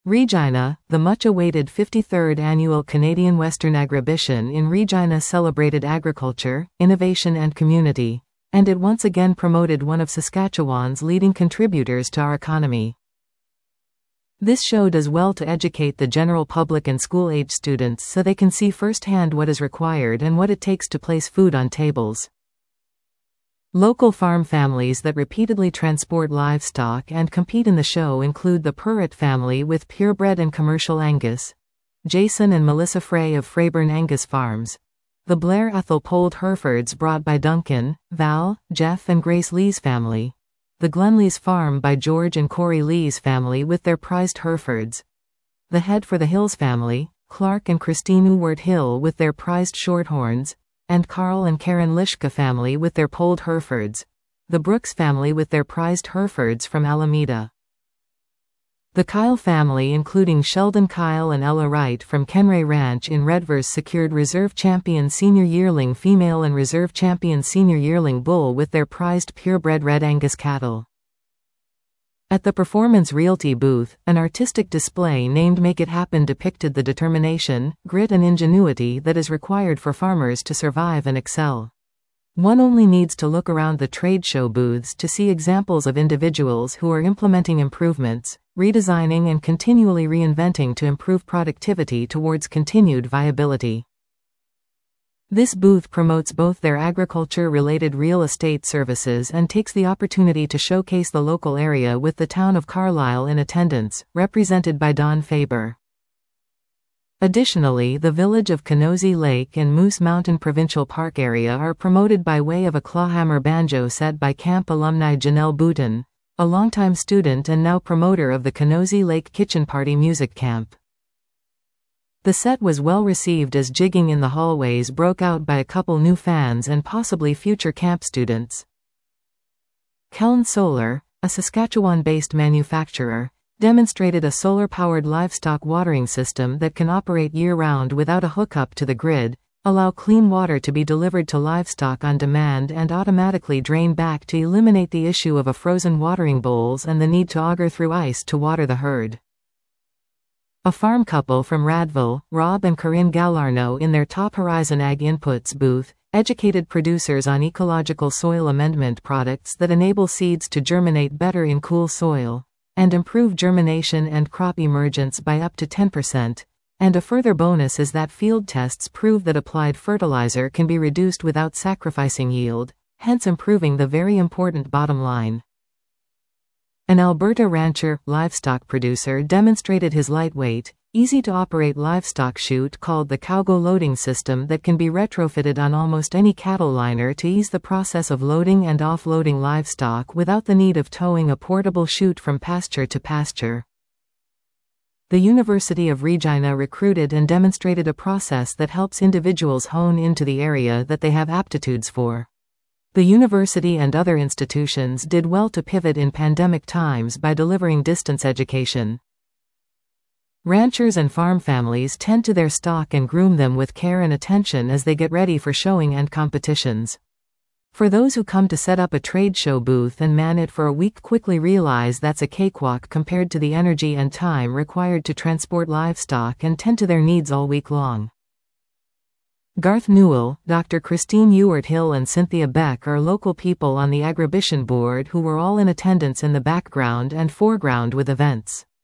Regina, the much-awaited 53rd Annual Canadian Western Agribition in Regina celebrated agriculture, innovation and community, and it once again promoted one of Saskatchewan's leading contributors to our economy. This show does well to educate the general public and school-age students so they can see firsthand what is required and what it takes to place food on tables. Local farm families that repeatedly transport livestock and compete in the show include the Purrett family with purebred and commercial Angus, Jason and Melissa Frey of Freyburn Angus Farms, the Blair Athol polled Herefords brought by Duncan, Val, Jeff and Grace Lee's family, the Glenlee's Farm by George and Corey Lee's family with their prized Herefords, the Head for the Hills family, Clark and Christine Ewart Hill with their prized Shorthorns, and Carl and Karen Lishka family with their polled Herefords, the Brooks family with their prized Herefords from Alameda. The Kyle family including Sheldon Kyle and Ella Wright from Kenray Ranch in Redvers secured Reserve Champion Senior Yearling Female and Reserve Champion Senior Yearling Bull with their prized purebred Red Angus cattle. At the Performance Realty booth, an artistic display named Make It Happen depicted the determination, grit and ingenuity that is required for farmers to survive and excel. One only needs to look around the trade show booths to see examples of individuals who are implementing improvements, redesigning and continually reinventing to improve productivity towards continued viability. This booth promotes both their agriculture-related real estate services and takes the opportunity to showcase the local area with the town of Carlisle in attendance, represented by Don Faber. Additionally, the village of Kenosi Lake and Moose Mountain Provincial Park area are promoted by way of a clawhammer banjo set by camp alumni Janelle Bouton, a longtime student and now promoter of the Kenosi Lake Kitchen Party Music Camp. The set was well received as jigging in the hallways broke out by a couple new fans and possibly future camp students. Keln Solar, a Saskatchewan-based manufacturer, demonstrated a solar-powered livestock watering system that can operate year-round without a hookup to the grid, allow clean water to be delivered to livestock on demand and automatically drain back to eliminate the issue of a frozen watering bowls and the need to auger through ice to water the herd. A farm couple from Radville, Rob and Corinne Gallarno in their Top Horizon Ag Inputs booth, educated producers on ecological soil amendment products that enable seeds to germinate better in cool soil, and improve germination and crop emergence by up to 10%, and a further bonus is that field tests prove that applied fertilizer can be reduced without sacrificing yield, hence improving the very important bottom line. An Alberta rancher, livestock producer demonstrated his lightweight, easy-to-operate livestock chute called the Cowgo loading system that can be retrofitted on almost any cattle liner to ease the process of loading and offloading livestock without the need of towing a portable chute from pasture to pasture. The University of Regina recruited and demonstrated a process that helps individuals hone into the area that they have aptitudes for. The university and other institutions did well to pivot in pandemic times by delivering distance education. Ranchers and farm families tend to their stock and groom them with care and attention as they get ready for showing and competitions. For those who come to set up a trade show booth and man it for a week quickly realize that's a cakewalk compared to the energy and time required to transport livestock and tend to their needs all week long. Garth Newell, Dr. Christine Ewart Hill and Cynthia Beck are local people on the Agribition board who were all in attendance in the background and foreground with events.